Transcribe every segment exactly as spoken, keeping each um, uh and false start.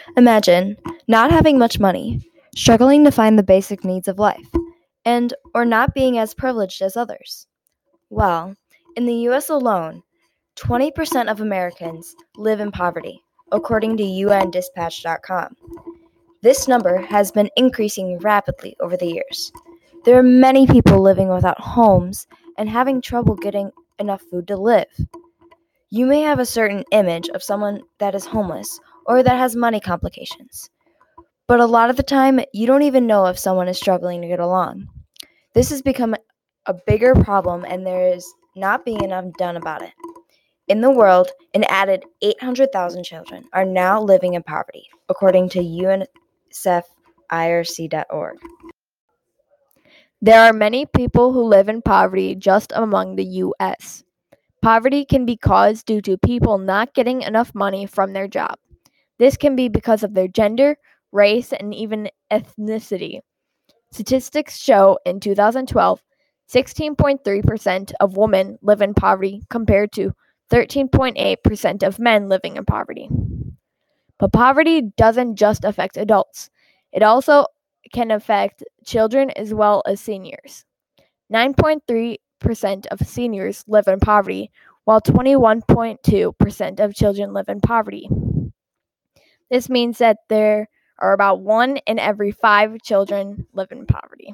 Imagine not having much money, struggling to find the basic needs of life, and or not being as privileged as others. Well, in the U S alone, twenty percent of Americans live in poverty, according to U N Dispatch dot com. This number has been increasing rapidly over the years. There are many people living without homes and having trouble getting enough food to live. You may have a certain image of someone that is homeless or that has money complications, but a lot of the time, you don't even know if someone is struggling to get along. This has become a bigger problem, and there is not being enough done about it. In the world, an added eight hundred thousand children are now living in poverty, according to UNICEF I R C dot org. There are many people who live in poverty just among the U S. Poverty can be caused due to people not getting enough money from their job. This can be because of their gender, race, and even ethnicity. Statistics show in two thousand twelve, sixteen point three percent of women live in poverty compared to thirteen point eight percent of men living in poverty. But poverty doesn't just affect adults. It also can affect children as well as seniors. nine point three percent of seniors live in poverty, while twenty-one point two percent of children live in poverty. This means that there are about one in every five children live in poverty.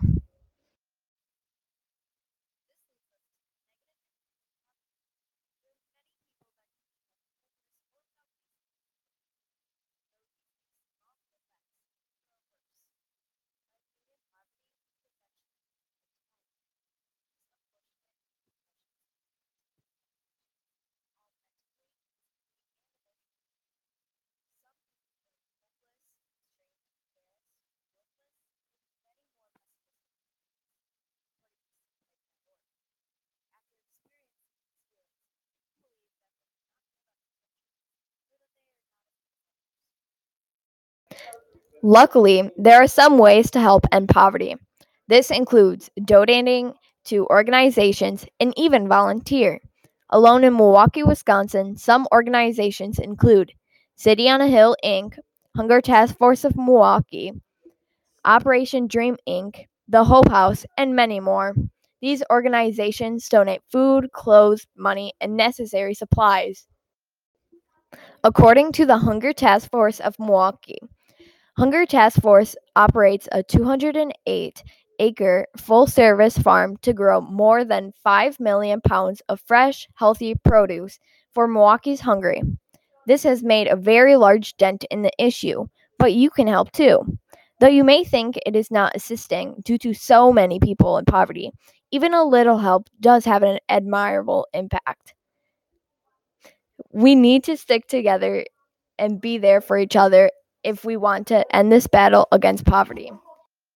Luckily, there are some ways to help end poverty. This includes donating to organizations and even volunteer. Alone in Milwaukee, Wisconsin, some organizations include City on a Hill, Incorporated, Hunger Task Force of Milwaukee, Operation Dream, Incorporated, The Hope House, and many more. These organizations donate food, clothes, money, and necessary supplies. According to the Hunger Task Force of Milwaukee, Hunger Task Force operates a two hundred eight acre full-service farm to grow more than five million pounds of fresh, healthy produce for Milwaukee's hungry. This has made a very large dent in the issue, but you can help too. Though you may think it is not assisting due to so many people in poverty, even a little help does have an admirable impact. We need to stick together and be there for each other if we want to end this battle against poverty.